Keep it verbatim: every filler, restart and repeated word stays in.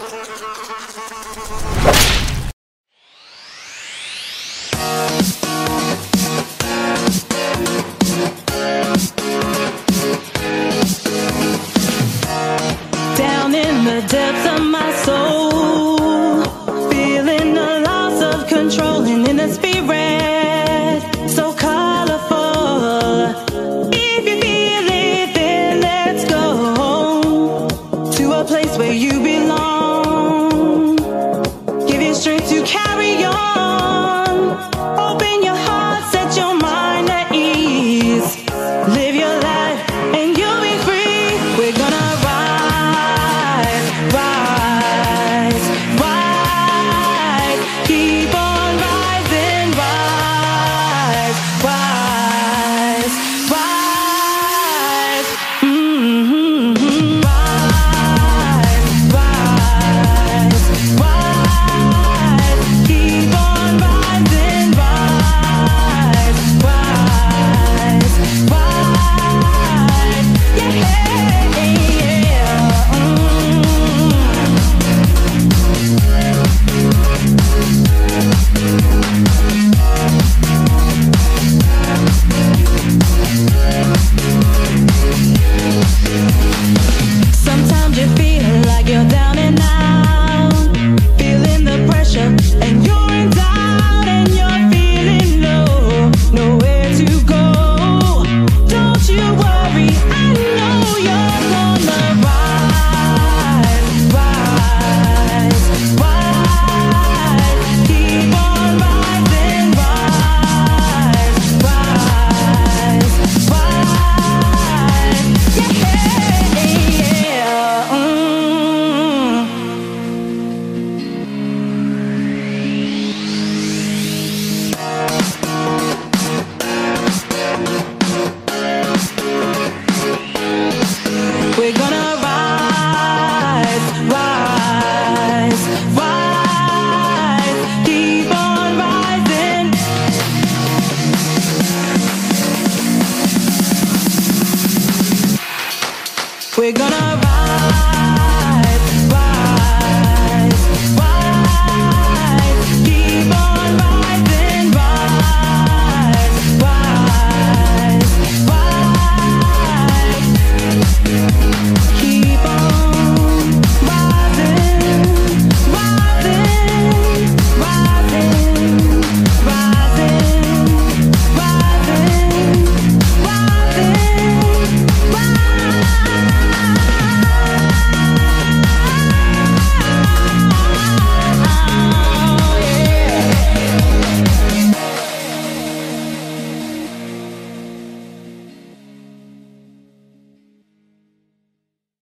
Down in the depths of my soul, feeling the loss of control, and in a spirit so colorful. If you feel it, then let's go to a place where you belong. Give you strength to carry on.